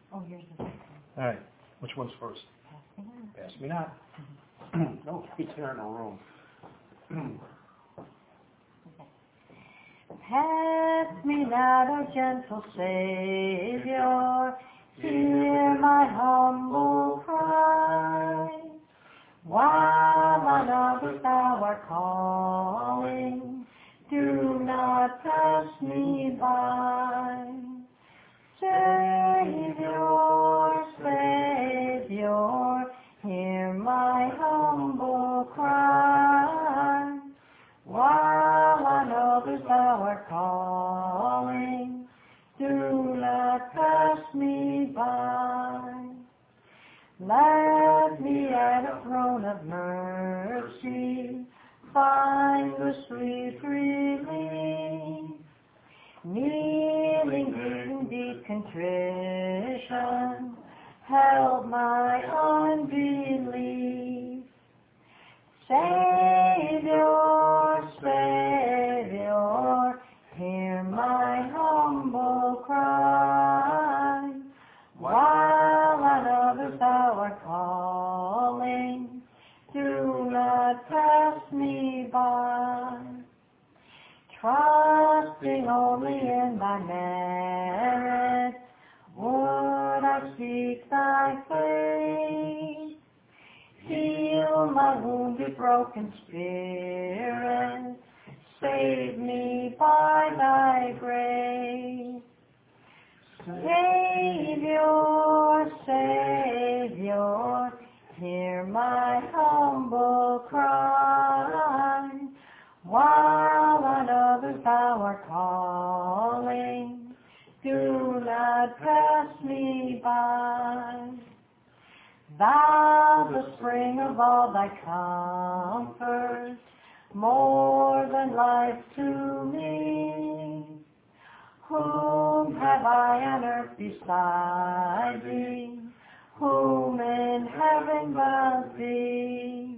Oh, here's the second one. All right. Which one's first? Pass me not. Pass me not. No, he's here in the room. Pass me not, O gentle Savior, hear my humble cry. While on others thou art calling, do not pass me by. Savior, Savior, hear my humble cry. While on others thou art calling, do not pass me by. Let me at a throne of mercy find the sweet relief. Kneeling in deep contrition, help my unbelief. Savior, Savior, hear my humble cry. While on others thou art calling, do not pass me by. Trusting only in thy merit, would I seek thy face. Heal my wounded, broken spirit, save me by thy grace. Savior, Savior, hear my humble cry. While on others thou art calling, do not pass me by. Thou, the spring of all thy comfort, more than life to me. Whom have I on earth beside thee? Whom in heaven but thee?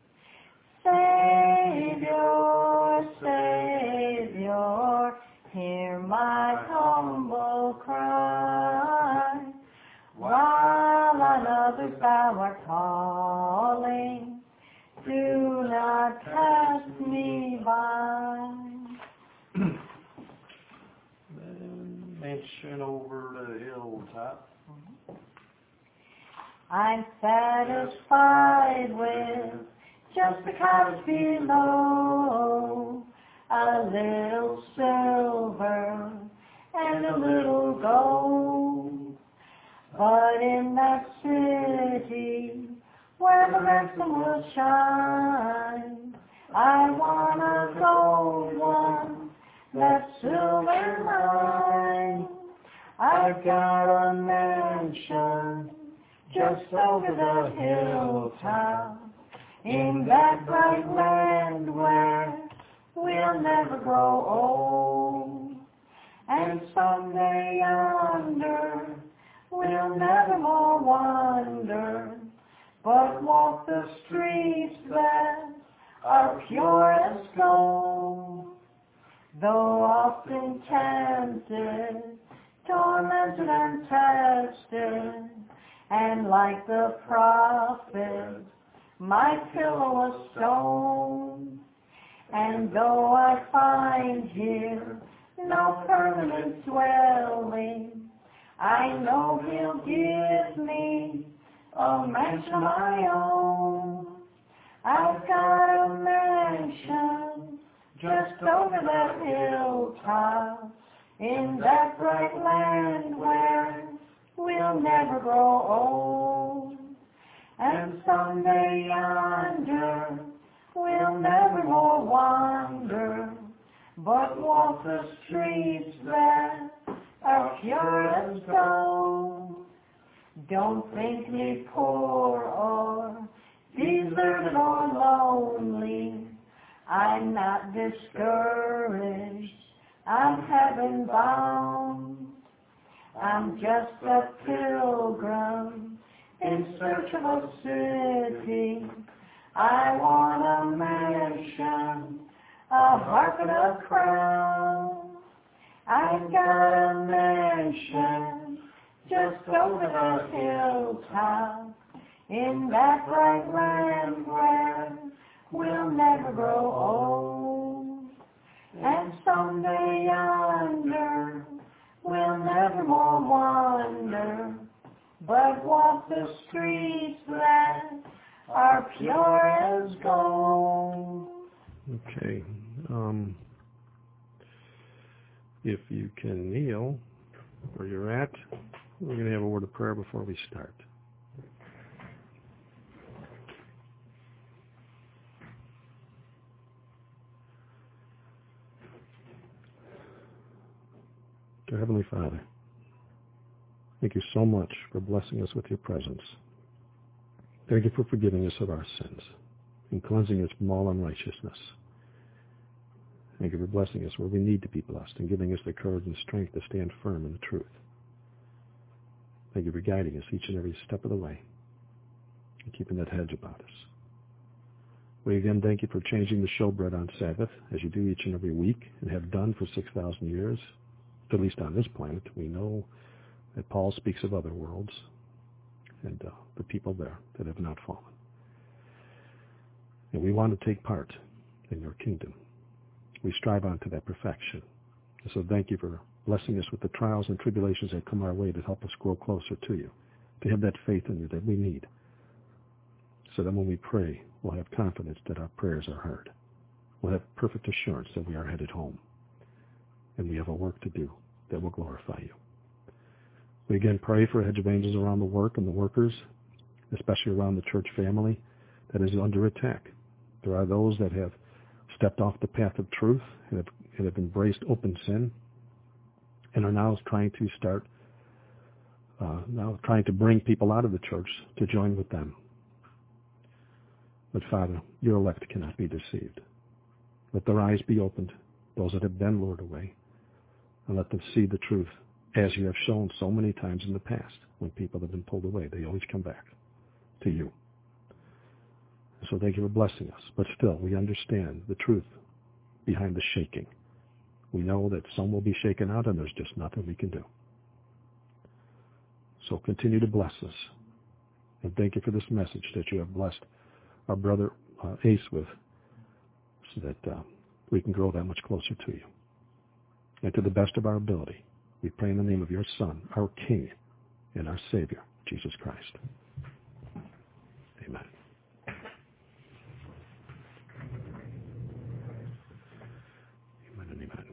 Savior, Savior, hear my humble cry. While on others thou art calling, do not pass me by. Mansion over the hilltop. I'm satisfied with just the cottage below, a little silver and a little gold. But in that city where the ransom will shine, I want a gold one, that silver mine. I've got a mansion just over the hilltop, in that bright land where we'll never grow old. And someday yonder we'll never more wander, but walk the streets that are pure as gold. Though often tempted, tormented and tested, and like the prophet, my pillow a stone. And though I find here no permanent dwelling, I know he'll give me a mansion of my own. I've got a mansion just over that hilltop, in that bright land where we'll never grow old. And someday yonder we'll never more wander, but walk the streets that are pure as gold. Don't think me poor or deserted or lonely. I'm not discouraged, I'm heaven bound. I'm just a pilgrim in search of a city. I want a mansion, a harp and a crown. I've got a mansion just over the hilltop, in that bright land where we'll never grow old. And someday yonder, we'll never more wander, but walk the streets that are pure as gold. Okay. If you can kneel where you're at, we're going to have a word of prayer before we start. Dear Heavenly Father, thank you so much for blessing us with your presence. Thank you for forgiving us of our sins and cleansing us from all unrighteousness. Thank you for blessing us where we need to be blessed and giving us the courage and strength to stand firm in the truth. Thank you for guiding us each and every step of the way and keeping that hedge about us. We again thank you for changing the showbread on Sabbath as you do each and every week and have done for 6,000 years, at least on this planet. We know that Paul speaks of other worlds and the people there that have not fallen. And we want to take part in your kingdom. We strive on to that perfection. And so thank you for blessing us with the trials and tribulations that come our way to help us grow closer to you, to have that faith in you that we need, so that when we pray, we'll have confidence that our prayers are heard. We'll have perfect assurance that we are headed home, and we have a work to do that will glorify you. We again pray for a hedge of angels around the work and the workers, especially around the church family that is under attack. There are those that have stepped off the path of truth and have embraced open sin and are now trying to bring people out of the church to join with them. But Father, your elect cannot be deceived. Let their eyes be opened, those that have been lured away, and let them see the truth as you have shown so many times in the past. When people have been pulled away, they always come back to you. So thank you for blessing us. But still, we understand the truth behind the shaking. We know that some will be shaken out and there's just nothing we can do. So continue to bless us. And thank you for this message that you have blessed our brother Ace with, so that we can grow that much closer to you. And to the best of our ability, we pray in the name of your Son, our King, and our Savior, Jesus Christ. Amen. Amen and amen.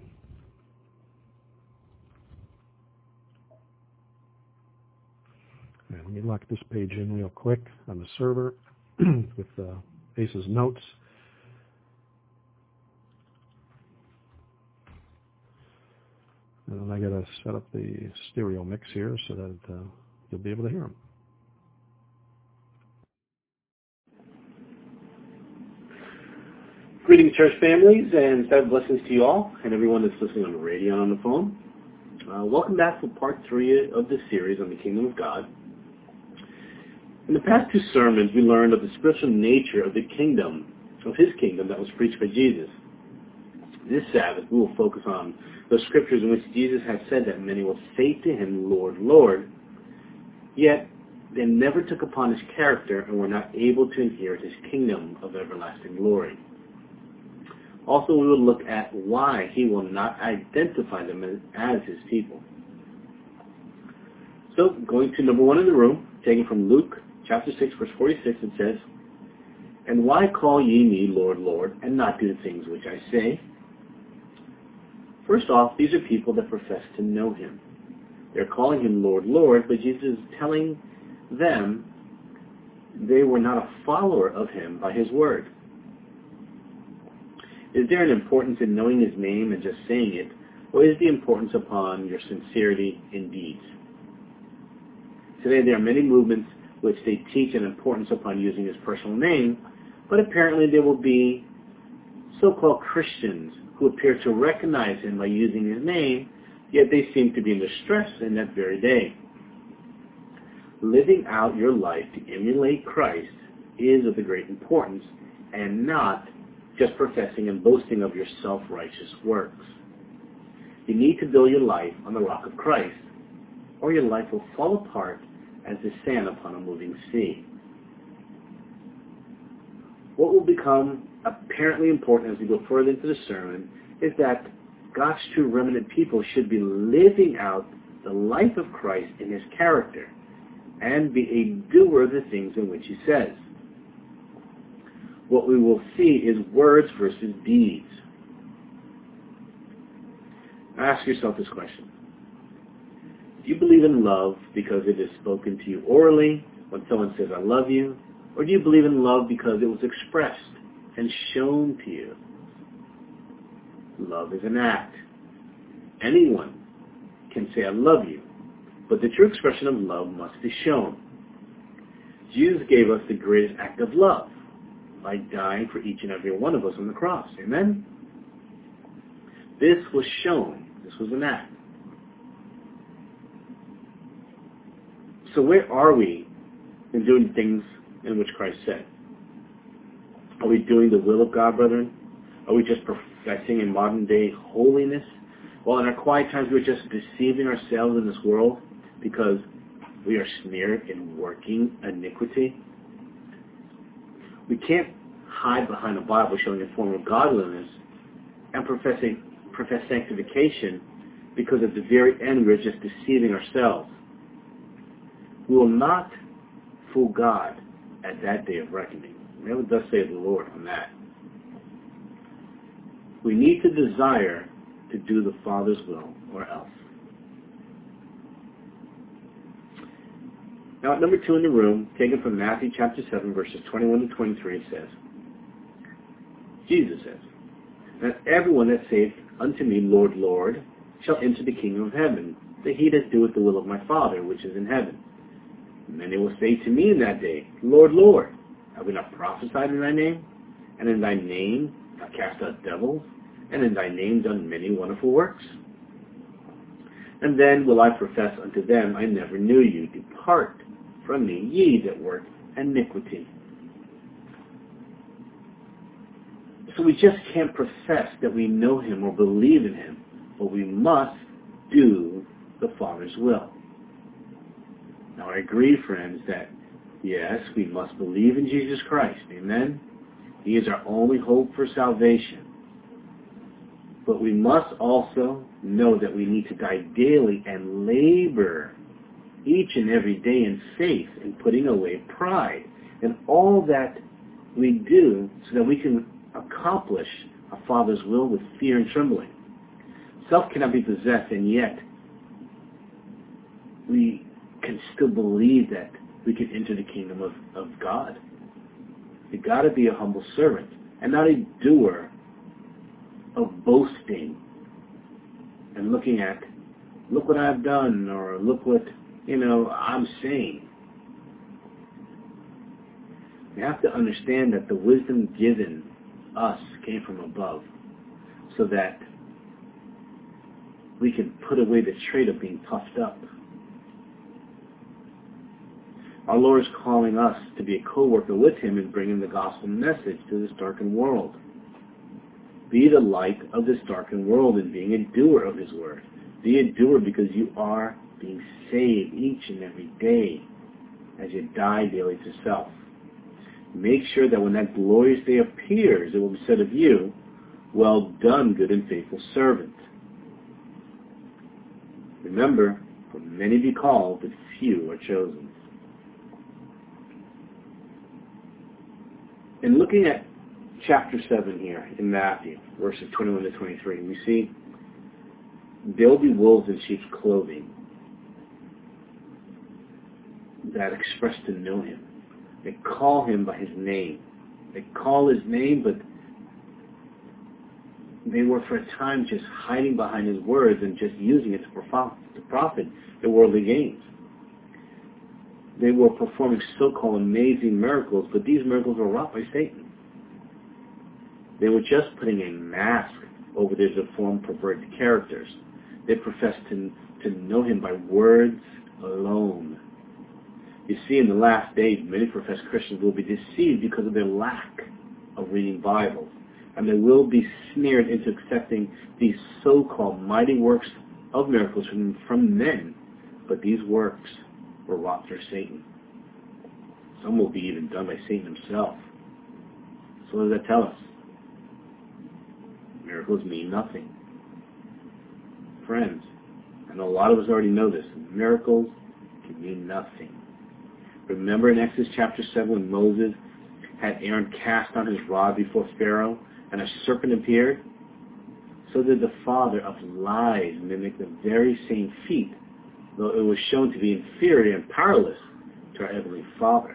Let me lock this page in real quick on the server with Ace's notes. And then I got to set up the stereo mix here so that you'll be able to hear them. Greetings, church families, and Sabbath blessings to you all, and everyone that's listening on the radio and on the phone. Welcome back for part 3 of this series on the Kingdom of God. In the past 2 sermons, we learned of the spiritual nature of the kingdom, of his kingdom that was preached by Jesus. This Sabbath, we will focus on the scriptures in which Jesus has said that many will say to him, Lord, Lord, yet they never took upon his character and were not able to inherit his kingdom of everlasting glory. Also, we will look at why he will not identify them as his people. So, going to number 1 in the room, taken from Luke chapter 6, verse 46, it says, And why call ye me Lord, Lord, and not do the things which I say? First off, these are people that profess to know him. They're calling him Lord, Lord, but Jesus is telling them they were not a follower of him by his word. Is there an importance in knowing his name and just saying it, or is the importance upon your sincerity in deeds? Today there are many movements which they teach an importance upon using his personal name, but apparently there will be so-called Christians who appear to recognize him by using his name, yet they seem to be in distress in that very day. Living out your life to emulate Christ is of the great importance, and not just professing and boasting of your self-righteous works. You need to build your life on the rock of Christ. or your life will fall apart as the sand upon a moving sea. What will become apparently important as we go further into the sermon is that God's true remnant people should be living out the life of Christ in his character and be a doer of the things in which he says. What we will see is words versus deeds. Now ask yourself this question. Do you believe in love because it is spoken to you orally when someone says, I love you? Or do you believe in love because it was expressed and shown to you? Love is an act. Anyone can say, I love you, but the true expression of love must be shown. Jesus gave us the greatest act of love by dying for each and every one of us on the cross. Amen? This was shown. This was an act. So where are we in doing things in which Christ said? Are we doing the will of God, brethren? Are we just professing in modern day holiness? Well, in our quiet times, we're just deceiving ourselves in this world because we are snared in working iniquity. We can't hide behind a Bible showing a form of godliness and profess sanctification because at the very end we're just deceiving ourselves. We will not fool God at that day of reckoning. Never thus saith the Lord on that. We need to desire to do the Father's will or else. Now at number 2 in the room, taken from Matthew chapter 7, verses 21 to 23, it says, Jesus says, that everyone that saith unto me, Lord, Lord, shall enter the kingdom of heaven, that he that doeth the will of my Father which is in heaven. Many will say to me in that day, Lord, Lord, have we not prophesied in thy name? And in thy name have cast out devils? And in thy name done many wonderful works? And then will I profess unto them, I never knew you. Depart from me, ye that work iniquity. So we just can't profess that we know him or believe in him, but we must do the Father's will. Now I agree, friends, that yes, we must believe in Jesus Christ. Amen? He is our only hope for salvation. But we must also know that we need to die daily and labor each and every day in faith in putting away pride and all that we do so that we can accomplish our Father's will with fear and trembling. Self cannot be possessed, and yet we can still believe that we can enter the kingdom of God. You've got to be a humble servant and not a doer of boasting and looking at, look what I've done, or look what, I'm saying. We have to understand that the wisdom given us came from above so that we can put away the trait of being puffed up. Our Lord is calling us to be a co-worker with him in bringing the gospel message to this darkened world. Be the light of this darkened world in being a doer of his word. Be a doer because you are being saved each and every day as you die daily to self. Make sure that when that glorious day appears, it will be said of you, well done, good and faithful servant. Remember, for many be called, but few are chosen. In looking at chapter 7 here in Matthew, verses 21 to 23, we see there will be wolves in sheep's clothing that express to know him. They call him by his name. They call his name, but they were for a time just hiding behind his words and just using it to profit their worldly gains. They were performing so-called amazing miracles, but these miracles were wrought by Satan. They were just putting a mask over their deformed, perverted characters. They professed to know him by words alone. You see, in the last days, many professed Christians will be deceived because of their lack of reading Bibles, and they will be snared into accepting these so-called mighty works of miracles from men But these works were wrought through Satan. Some will be even done by Satan himself. So what does that tell us? Miracles mean nothing. Friends, I know a lot of us already know this. Miracles can mean nothing. Remember in Exodus chapter 7 when Moses had Aaron cast on his rod before Pharaoh and a serpent appeared? So did the father of lies mimic the very same feat, though it was shown to be inferior and powerless to our Heavenly Father.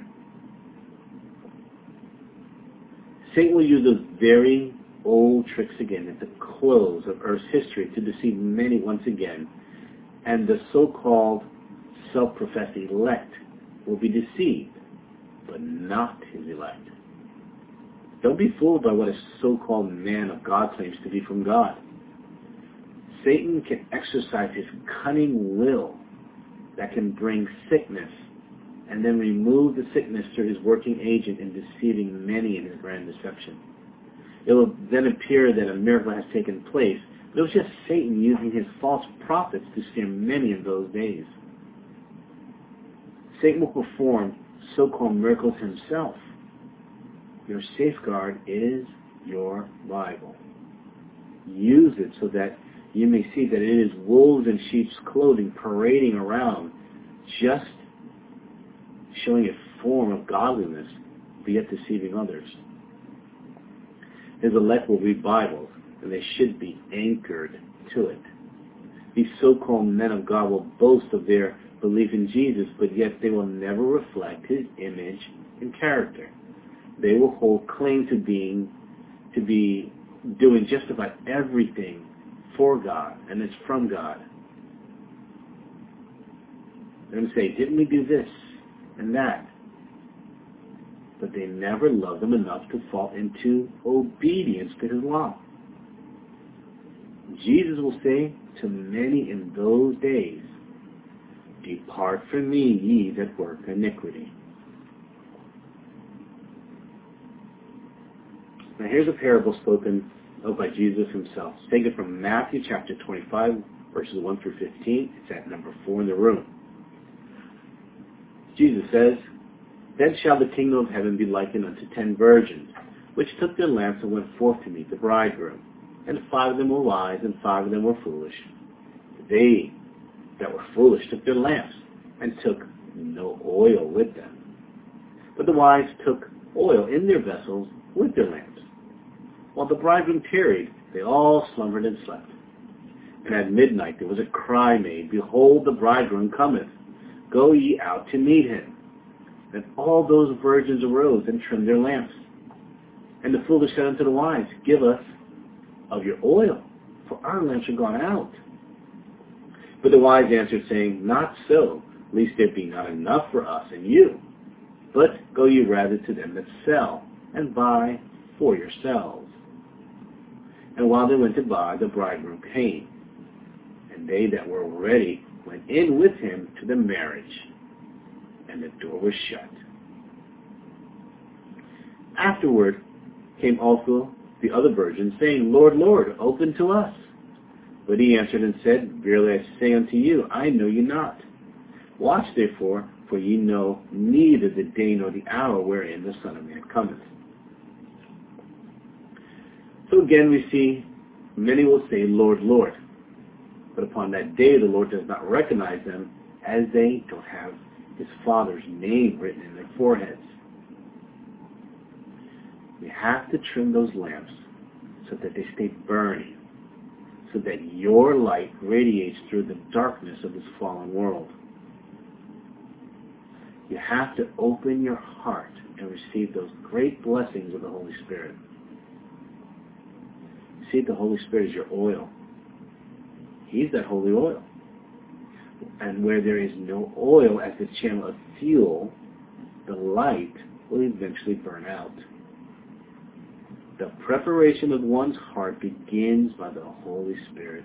Satan will use those very old tricks again at the close of Earth's history to deceive many once again, and the so-called self-professed elect will be deceived, but not his elect. Don't be fooled by what a so-called man of God claims to be from God. Satan can exercise his cunning will that can bring sickness and then remove the sickness through his working agent in deceiving many in his grand deception. It will then appear that a miracle has taken place, but it was just Satan using his false prophets to scare many in those days. Satan will perform so-called miracles himself. Your safeguard is your Bible. Use it so that you may see that it is wolves in sheep's clothing parading around, just showing a form of godliness, but yet deceiving others. His elect will read Bibles, and they should be anchored to it. These so-called men of God will boast of their belief in Jesus, but yet they will never reflect his image and character. They will hold claim to be doing just about everything for God, and it's from God. They're going to say, didn't we do this and that? But they never loved him enough to fall into obedience to his law. Jesus will say to many in those days, depart from me, ye that work iniquity. Now here's a parable spoken of by Jesus himself. It's taken from Matthew chapter 25, verses 1 through 15. It's at number 4 in the room. Jesus says, then shall the kingdom of heaven be likened unto 10 virgins, which took their lamps and went forth to meet the bridegroom. And 5 of them were wise, and 5 of them were foolish. They that were foolish took their lamps, and took no oil with them. But the wise took oil in their vessels with their lamps. While the bridegroom tarried, they all slumbered and slept. And at midnight there was a cry made, behold, the bridegroom cometh. Go ye out to meet him. And all those virgins arose and trimmed their lamps. And the foolish said unto the wise, give us of your oil, for our lamps are gone out. But the wise answered, saying, not so, lest there be not enough for us and you. But go ye rather to them that sell, and buy for yourselves. And while they went to buy, the bridegroom came. And they that were ready went in with him to the marriage, and the door was shut. Afterward came also the other virgins, saying, Lord, Lord, open to us. But he answered and said, verily I say unto you, I know you not. Watch therefore, for ye know neither the day nor the hour wherein the Son of Man cometh. So again we see many will say, Lord, Lord. But upon that day the Lord does not recognize them, as they don't have his Father's name written in their foreheads. We have to trim those lamps so that they stay burning, so that your light radiates through the darkness of this fallen world. You have to open your heart and receive those great blessings of the Holy Spirit. See, the Holy Spirit is your oil. He's that holy oil. And where there is no oil as the channel of fuel, the light will eventually burn out. The preparation of one's heart begins by the Holy Spirit.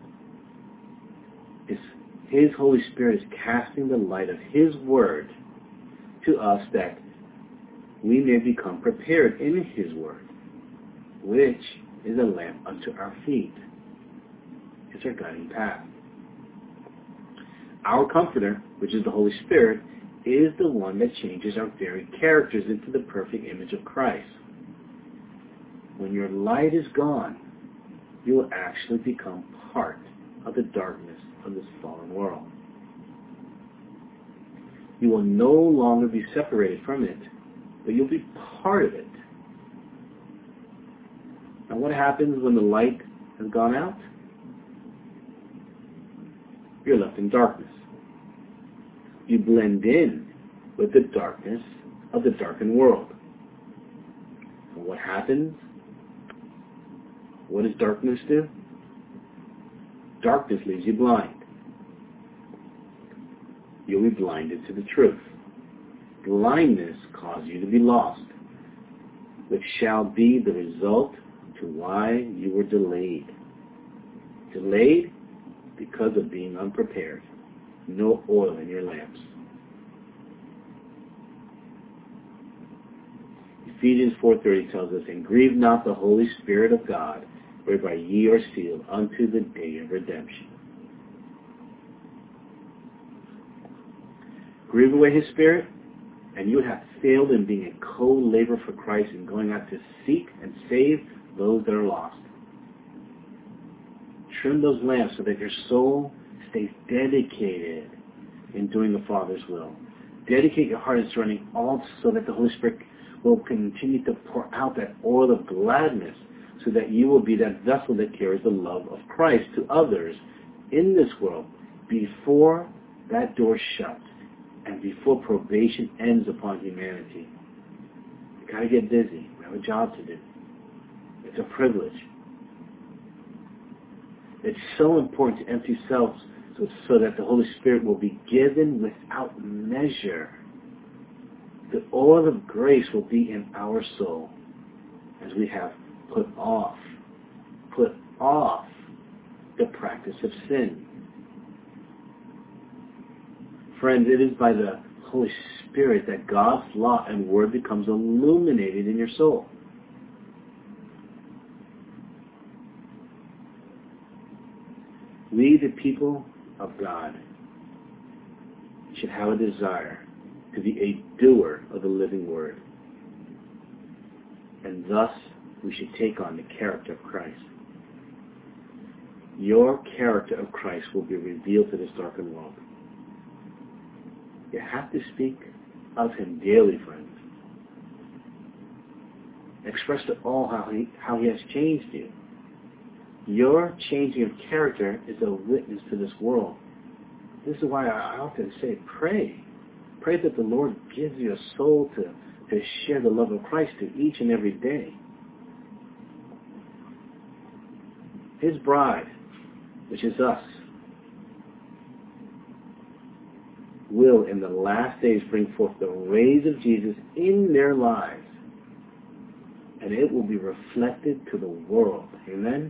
His Holy Spirit is casting the light of His Word to us that we may become prepared in His Word, which is a lamp unto our feet. It's our guiding path. Our Comforter, which is the Holy Spirit, is the one that changes our very characters into the perfect image of Christ. When your light is gone, you will actually become part of the darkness of this fallen world. You will no longer be separated from it, but you'll be part of it. Now what happens when the light has gone out? You're left in darkness. You blend in with the darkness of the darkened world. And what happens? What does darkness do? Darkness leaves you blind. You'll be blinded to the truth. Blindness causes you to be lost, which shall be the result to why you were delayed. Delayed because of being unprepared. No oil in your lamps. Ephesians 4:30 tells us, "And grieve not the Holy Spirit of God, whereby ye are sealed unto the day of redemption." Grieve away His Spirit, and you have failed in being a co-laborer for Christ and going out to seek and save those that are lost. Trim those lamps so that your soul stays dedicated in doing the Father's will. Dedicate your heart in surrendering all so that the Holy Spirit will continue to pour out that oil of gladness so that you will be that vessel that carries the love of Christ to others in this world before that door shuts and before probation ends upon humanity. You've got to get busy. We have a job to do. It's a privilege. It's so important to empty selves so that the Holy Spirit will be given without measure. The oil of grace will be in our soul as we have put off the practice of sin. Friends, it is by the Holy Spirit that God's law and word becomes illuminated in your soul. We, the people of God, should have a desire to be a doer of the living word. And thus, we should take on the character of Christ. Your character of Christ will be revealed to this darkened world. You have to speak of Him daily, friends. Express to all how he has changed you. Your changing of character is a witness to this world. This is why I often say, pray. Pray that the Lord gives you a soul to share the love of Christ to each and every day. His bride, which is us, will in the last days bring forth the rays of Jesus in their lives. And it will be reflected to the world. Amen?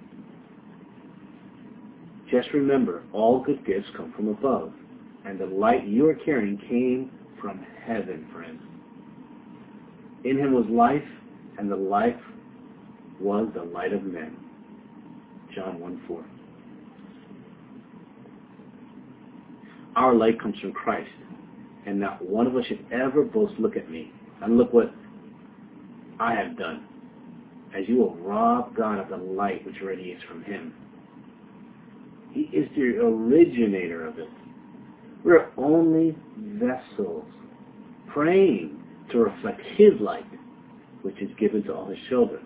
Just remember, all good gifts come from above. And the light you are carrying came from heaven, friends. In Him was life, and the life was the light of men. John 1:4. Our light comes from Christ, and not one of us should ever boast, look at me, and look what I have done, as you will rob God of the light which radiates from Him. He is the originator of it. We're only vessels praying to reflect His light, which is given to all His children.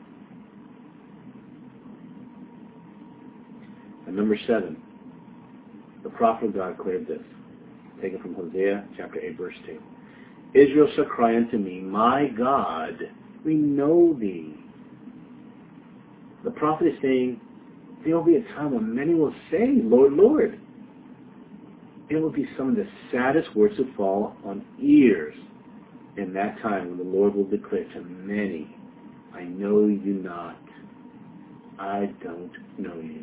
And number 7, the prophet of God declared this, taken from Hosea chapter 8, verse 2. Israel shall cry unto me, my God, we know thee. The prophet is saying, there will be a time when many will say, Lord, Lord. It will be some of the saddest words to fall on ears in that time when the Lord will declare to many, I know you not. I don't know you.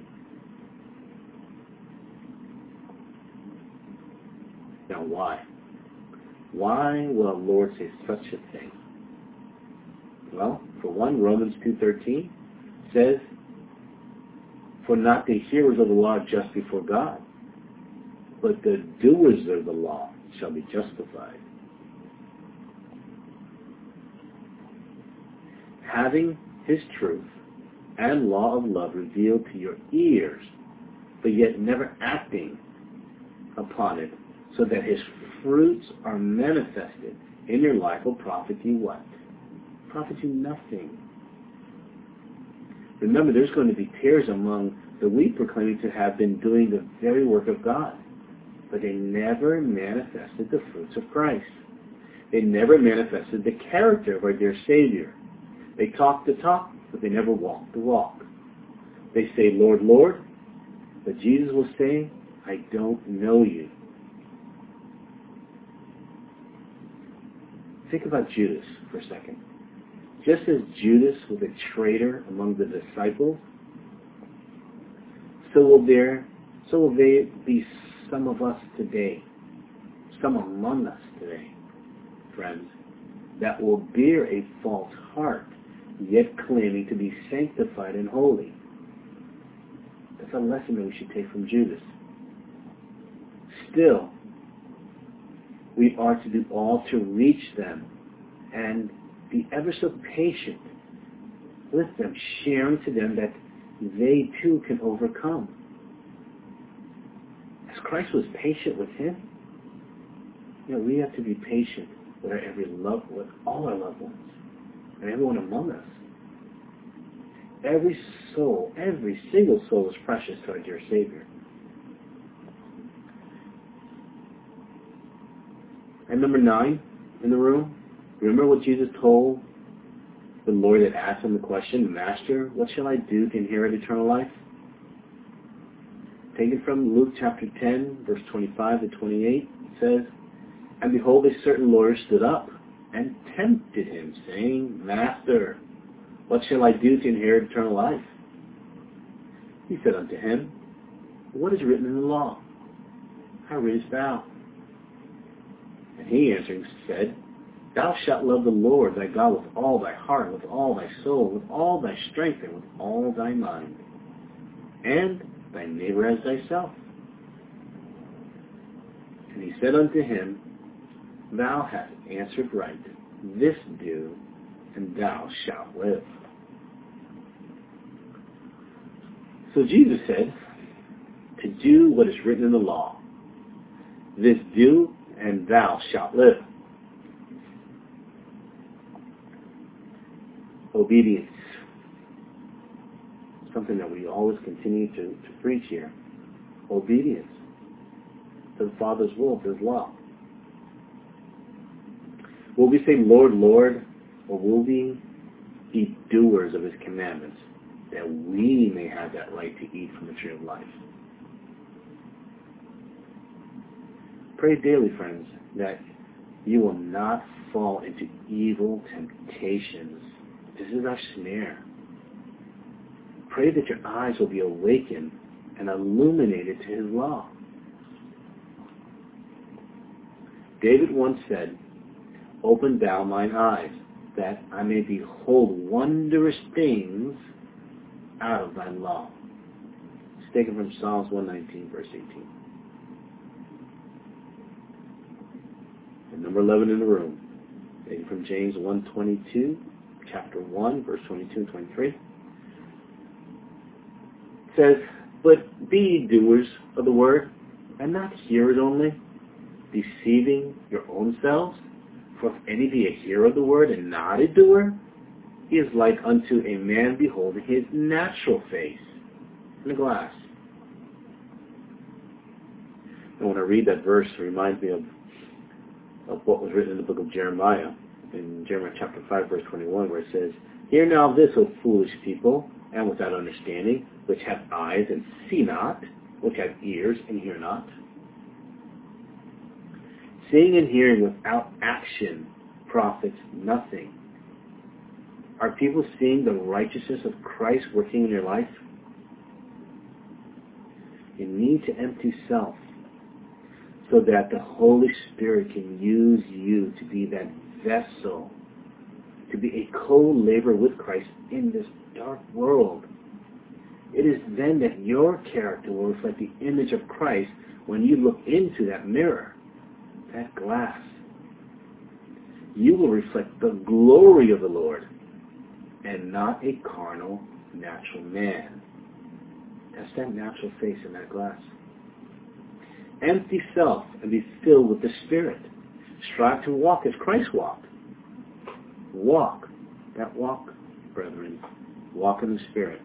Now why? Why will the Lord say such a thing? Well, for one, Romans 2:13 says, for not the hearers of the law are just before God, but the doers of the law shall be justified. Having his truth and law of love revealed to your ears, but yet never acting upon it, so that his fruits are manifested in your life, will profit you what? Profit you nothing. Remember, there's going to be tares among the wheat proclaiming to have been doing the very work of God, but they never manifested the fruits of Christ. They never manifested the character of our dear Savior. They talk the talk, but they never walk the walk. They say, Lord, Lord, but Jesus will say, I don't know you. Think about Judas for a second. Just as Judas was a traitor among the disciples, so will there be some of us today, some among us today, friends, that will bear a false heart, yet claiming to be sanctified and holy. That's a lesson that we should take from Judas. Still, we are to do all to reach them and be ever so patient with them, sharing to them that they too can overcome. As Christ was patient with him, we have to be patient with with all our loved ones and everyone among us. Every single soul is precious to our dear Savior. And number 9 in the room, remember what Jesus told the Lord that asked him the question, Master, what shall I do to inherit eternal life? Taken from Luke chapter 10, verse 25 to 28, it says, And behold, a certain lawyer stood up and tempted him, saying, Master, what shall I do to inherit eternal life? He said unto him, What is written in the law? How readest thou? And he answering said, Thou shalt love the Lord thy God with all thy heart, with all thy soul, with all thy strength, and with all thy mind, and thy neighbor as thyself. And he said unto him, Thou hast answered right. This do, and thou shalt live. So Jesus said, to do what is written in the law. This do, and thou shalt live. Obedience. Something that we always continue to preach here. Obedience to the Father's will, to his law. Will we say, Lord, Lord, or will we be doers of his commandments, that we may have that right to eat from the tree of life? Pray daily, friends, that you will not fall into evil temptations. This is our snare. Pray that your eyes will be awakened and illuminated to his law. David once said, Open thou mine eyes, that I may behold wondrous things out of thy law. It's taken from Psalms 119, verse 18. And number 11 in the room, taken from James 1:22, chapter 1, verse 22 and 23. It says, But be ye doers of the word, and not hearers only, deceiving your own selves. For if any be a hearer of the word and not a doer, he is like unto a man beholding his natural face in a glass. And when I read that verse, it reminds me of what was written in the book of Jeremiah, in Jeremiah chapter 5, verse 21, where it says, Hear now this, O foolish people, and without understanding, which have eyes and see not, which have ears and hear not. Seeing and hearing without action profits nothing. Are people seeing the righteousness of Christ working in your life? You need to empty self so that the Holy Spirit can use you to be that vessel, to be a co-laborer with Christ in this dark world. It is then that your character will reflect the image of Christ when you look into that mirror, that glass. You will reflect the glory of the Lord and not a carnal, natural man. That's that natural face in that glass. Empty self and be filled with the Spirit. Strive to walk as Christ walked. Walk. That walk, brethren. Walk in the Spirit.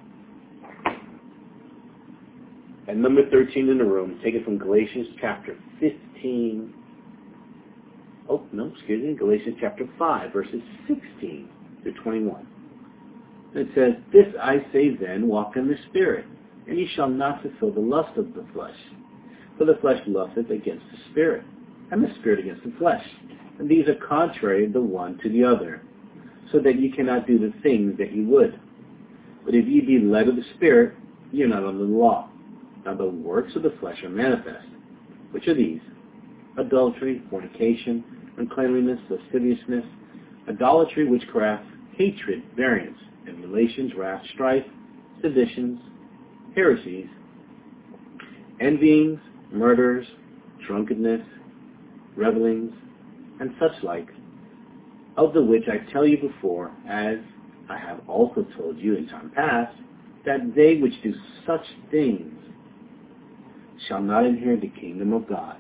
And number 13 in the room, take it from Galatians chapter 15. Oh, no, excuse me. Galatians chapter 5, verses 16 to 21. It says, "This I say then, walk in the Spirit, and ye shall not fulfill the lust of the flesh. For the flesh lusteth against the Spirit, and the Spirit against the flesh. And these are contrary the one to the other, so that ye cannot do the things that ye would. But if ye be led of the Spirit, ye are not under the law. Now the works of the flesh are manifest, which are these: adultery, fornication, uncleanliness, lasciviousness, idolatry, witchcraft, hatred, variance, emulations, wrath, strife, seditions, heresies, envyings, murders, drunkenness, revelings, and such like, of the which I tell you before, as I have also told you in time past, that they which do such things shall not inherit the kingdom of God."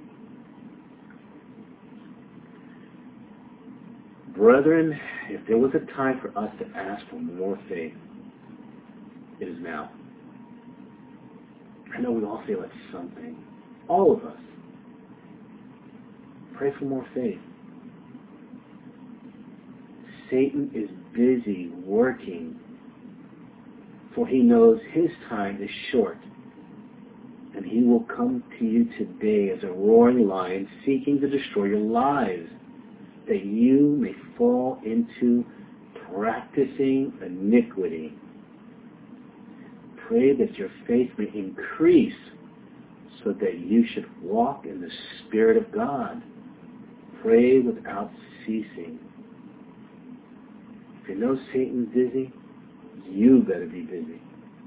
Brethren, if there was a time for us to ask for more faith, it is now. I know we all feel it's something. All of us. Pray for more faith. Satan is busy working, for he knows his time is short. And he will come to you today as a roaring lion, seeking to destroy your lives, that you may fall into practicing iniquity. Pray that your faith may increase, so that you should walk in the Spirit of God. Pray without ceasing. If you know Satan's busy, you better be busy.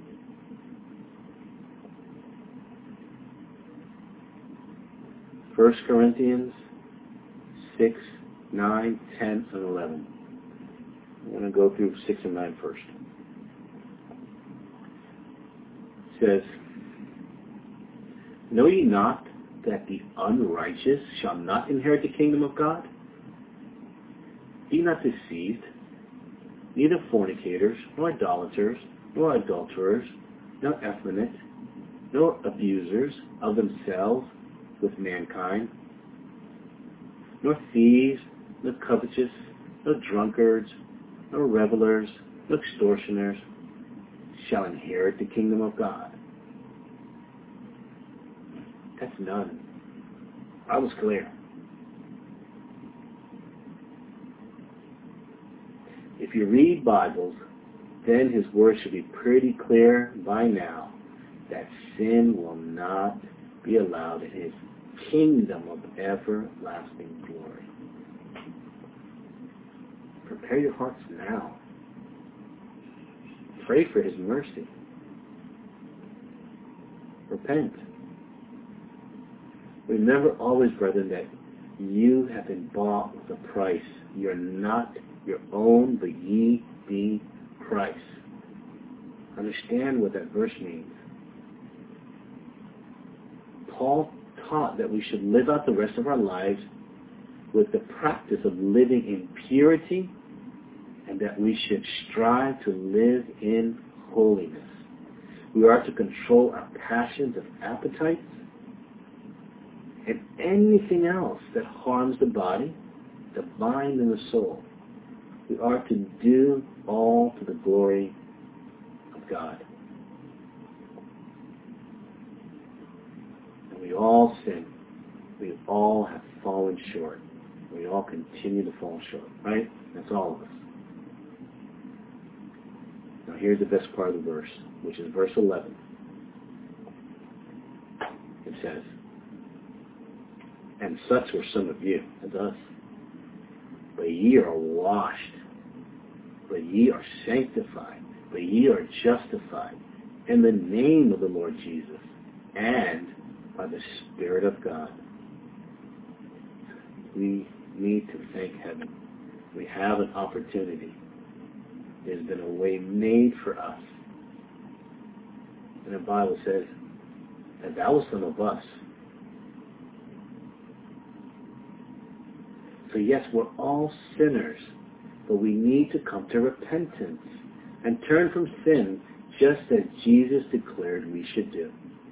First Corinthians 6, 9, 10, and 11. I'm going to go through 6 and 9 first. It says, "Know ye not that the unrighteous shall not inherit the kingdom of God? Be not deceived, neither fornicators, nor idolaters, nor adulterers, nor effeminate, nor abusers of themselves with mankind, nor thieves, nor covetous, nor drunkards, nor revelers, nor extortioners shall inherit the kingdom of God." That's none. I was clear. If you read Bibles, then his word should be pretty clear by now that sin will not be allowed in his kingdom of everlasting glory. Prepare your hearts now. Pray for his mercy. Repent. Remember always, brethren, that you have been bought with a price. You're not your own, but ye be Christ. Understand what that verse means. Paul taught that we should live out the rest of our lives with the practice of living in purity, and that we should strive to live in holiness. We are to control our passions of appetites and anything else that harms the body, the mind, and the soul. We are to do all to the glory of God. And we all sin. We all have fallen short. We all continue to fall short, right? That's all of us. Now here's the best part of the verse, which is verse 11. It says, "And such were some of you," that's us, "but ye are washed, but ye are sanctified, but ye are justified in the name of the Lord Jesus and by the Spirit of God. We need to thank heaven. We have an opportunity. There's been a way made for us. And the Bible says that was some of us. So yes, we're all sinners, but we need to come to repentance and turn from sin just as Jesus declared we should do.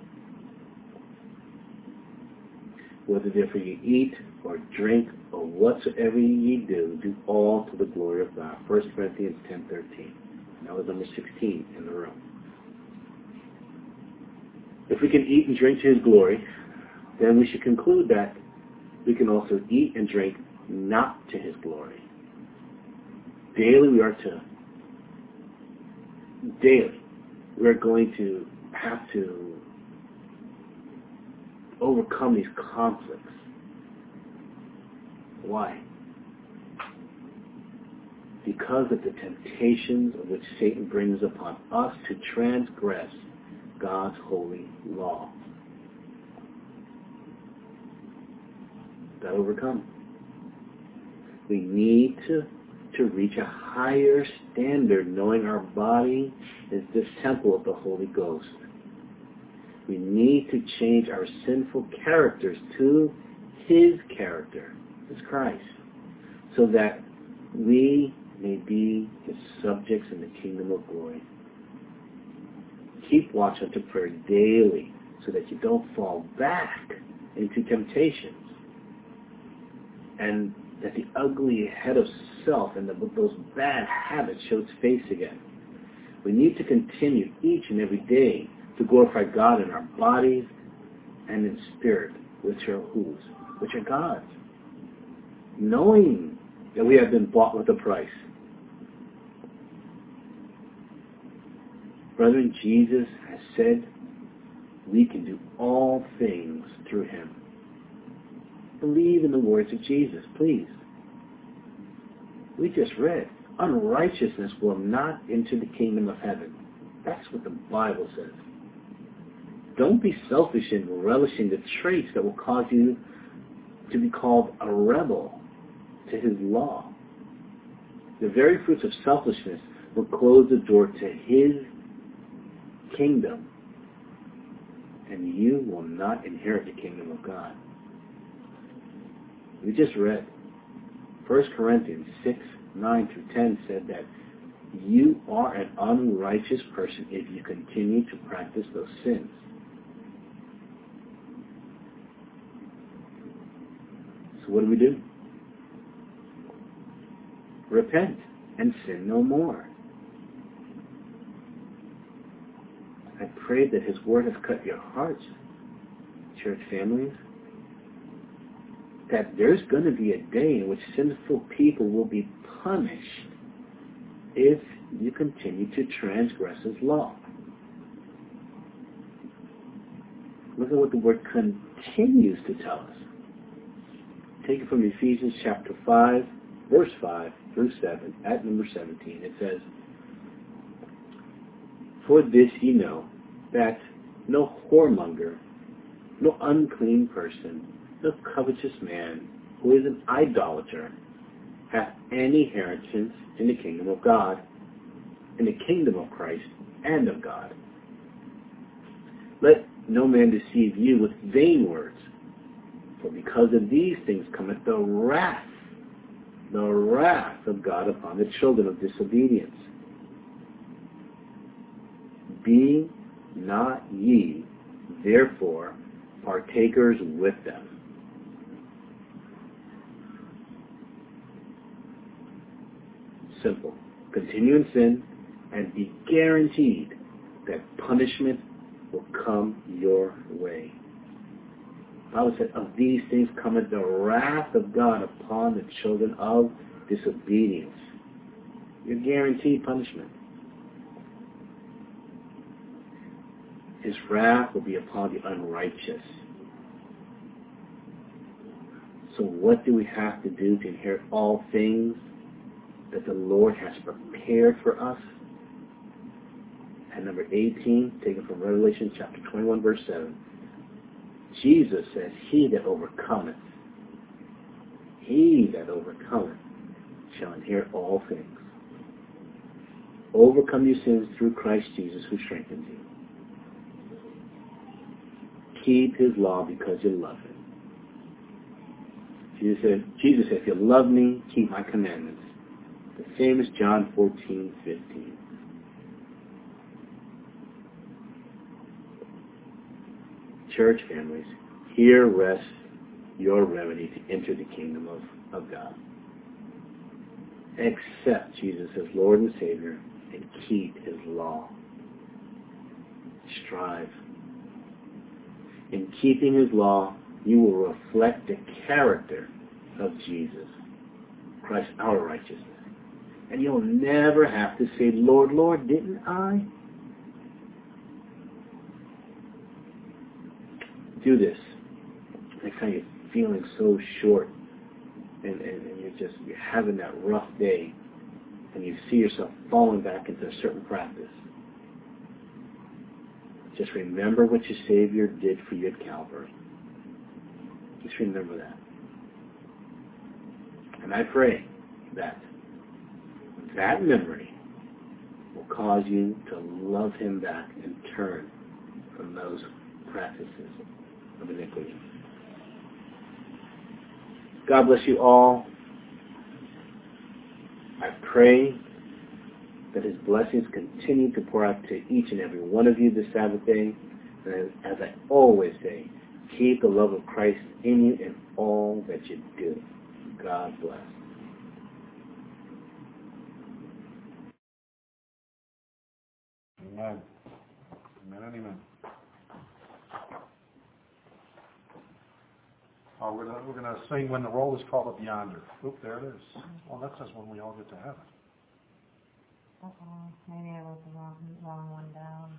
Whether therefore you eat or drink or whatsoever ye do, do all to the glory of God. 1 Corinthians 10:13. That was number 16 in the room. If we can eat and drink to His glory, then we should conclude that we can also eat and drink not to His glory. Daily we are going to have to overcome these conflicts. Why? Because of the temptations of which Satan brings upon us to transgress God's holy law. Got to overcome. We need to reach a higher standard, knowing our body is this temple of the Holy Ghost. We need to change our sinful characters to His character, as Christ, so that we may be His subjects in the kingdom of glory. Keep watch unto prayer daily so that you don't fall back into temptations and that the ugly head of self and those bad habits show its face again. We need to continue each and every day to glorify God in our bodies and in spirit, which are whose? Which are God's. Knowing that we have been bought with a price. Brethren, Jesus has said we can do all things through Him. Believe in the words of Jesus, please. We just read, unrighteousness will not enter the kingdom of heaven. That's what the Bible says. Don't be selfish in relishing the traits that will cause you to be called a rebel to His law. The very fruits of selfishness will close the door to His kingdom, and you will not inherit the kingdom of God. We just read 1 Corinthians 6:9-10 said that you are an unrighteous person if you continue to practice those sins. So what do? Repent and sin no more. I pray that His Word has cut your hearts, church families, that there's going to be a day in which sinful people will be punished if you continue to transgress His law. Look at what the Word continues to tell us. Take it from Ephesians chapter 5, verse 5 through 7, at number 17. It says, For this ye know, that no whoremonger, no unclean person, no covetous man, who is an idolater, hath any inheritance in the kingdom of God, in the kingdom of Christ and of God. Let no man deceive you with vain words, for because of these things cometh the wrath of God upon the children of disobedience. Be not ye, therefore, partakers with them. Simple. Continue in sin and be guaranteed that punishment will come your way. The Bible said, of these things cometh the wrath of God upon the children of disobedience. You're guaranteed punishment. His wrath will be upon the unrighteous. So what do we have to do to inherit all things that the Lord has prepared for us? and number 18, taken from Revelation chapter 21, verse 7. Jesus says, he that overcometh shall inherit all things. Overcome your sins through Christ Jesus, who strengthens you. Keep his law because you love him. Jesus said, if you love me, keep my commandments. The same as John 14:15. Church families, here rests your remedy to enter the kingdom of God. Accept Jesus as Lord and Savior and keep his law. Strive. In keeping his law, you will reflect the character of Jesus, Christ our righteousness. And you'll never have to say, Lord, Lord, didn't I? Do this. Next time you're feeling so short and you're having that rough day and you see yourself falling back into a certain practice. Just remember what your Savior did for you at Calvary. Just remember that. And I pray that memory will cause you to love him back and turn from those practices of iniquity. God bless you all. I pray that his blessings continue to pour out to each and every one of you this Sabbath day. And as I always say, keep the love of Christ in you in all that you do. God bless. Amen. Amen and amen. We're gonna sing When the Roll is Called Up Yonder. Oop, there it is. Well, that says when we all get to heaven. Maybe I wrote the wrong one down.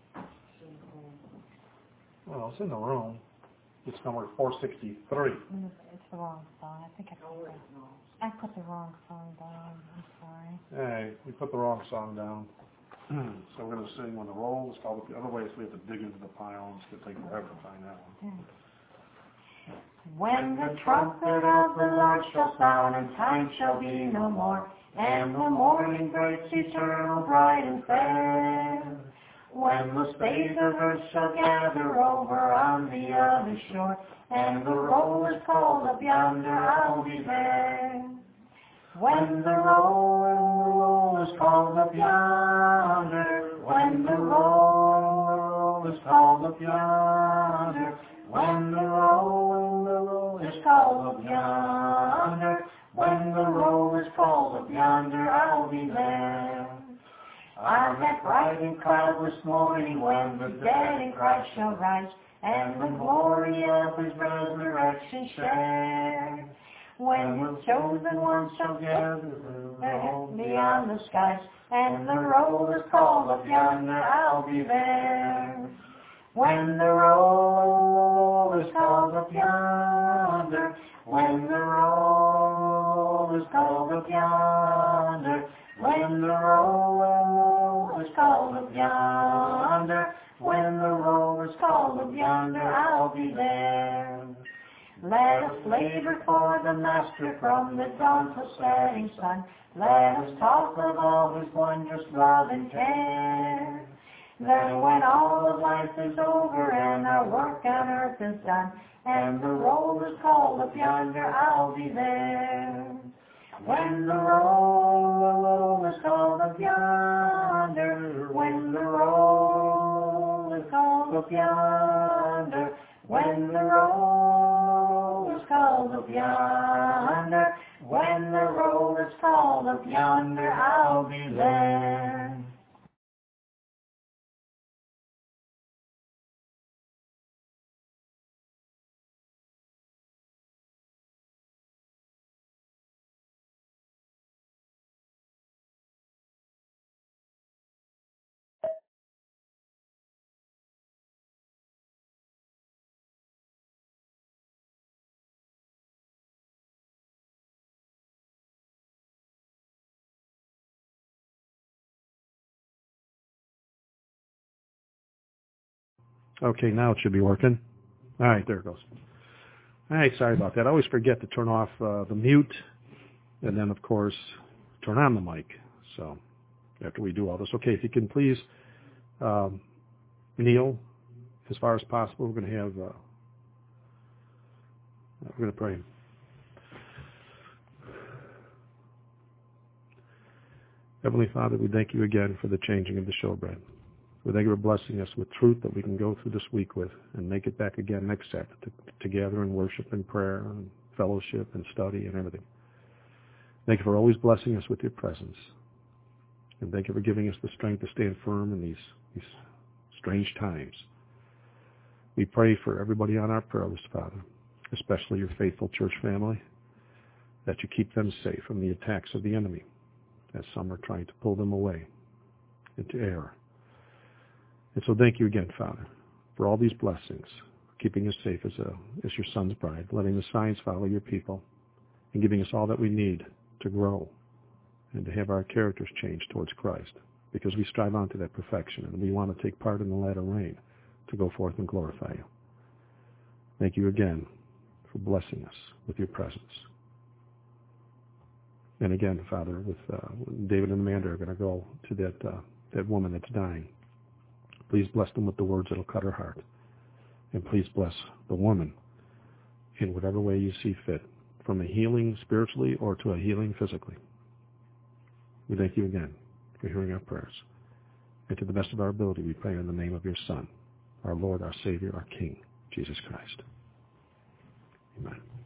Well, it's in the room. It's number 463. It's the wrong song. I think I put the wrong song down. I'm sorry. Hey, we put the wrong song down. So we're going to sing When the Roll is Called Up. Otherwise, we have to dig into the pile, and it's going to take forever to find that one. When the trumpet of the Lord shall sound, and time shall be no more, and the morning breaks eternal, bright and fair. When the states of earth shall gather over on the other shore, and the roll is called up yonder, I'll be there. When the roll is called up yonder, when the roll is called up yonder, when the roll is called up yonder, when the roll is called up yonder, I'll be there. On that bright and cloudless morning, when the dead in Christ shall rise, and the glory of his resurrection share. When the chosen ones shall gather beyond the skies, and the roll is called up yonder, I'll be there. When the roll is called up yonder, when the roll is called up yonder, when the roll is called up yonder, when the roll is called up yonder, I'll be there. Let us labor for the Master from the dawn till setting sun. Let us talk of all his wondrous love and care. Then when all of life is over and our work on earth is done, and the roll is called up yonder, I'll be there. When the roll is called up yonder, when the roll is called up yonder, when the roll is called up yonder, when the roll is called up yonder, I'll be there. Okay, now it should be working. All right, there it goes. All right, sorry about that. I always forget to turn off the mute and then, of course, turn on the mic. So after we do all this. Okay, if you can please kneel as far as possible. We're going to have, we're going to pray. Heavenly Father, we thank you again for the changing of the showbread. We thank you for blessing us with truth that we can go through this week with and make it back again next Sabbath to gather and worship and prayer and fellowship and study and everything. Thank you for always blessing us with your presence. And thank you for giving us the strength to stand firm in these strange times. We pray for everybody on our prayer list, Father, especially your faithful church family, that you keep them safe from the attacks of the enemy, as some are trying to pull them away into error. And so thank you again, Father, for all these blessings, keeping us safe as your son's bride, letting the signs follow your people, and giving us all that we need to grow and to have our characters change towards Christ, because we strive on to that perfection, and we want to take part in the latter rain to go forth and glorify you. Thank you again for blessing us with your presence. And again, Father, with David and Amanda are going to go to that woman that's dying. Please bless them with the words that will cut her heart. And please bless the woman in whatever way you see fit, from a healing spiritually or to a healing physically. We thank you again for hearing our prayers. And to the best of our ability, we pray in the name of your Son, our Lord, our Savior, our King, Jesus Christ. Amen.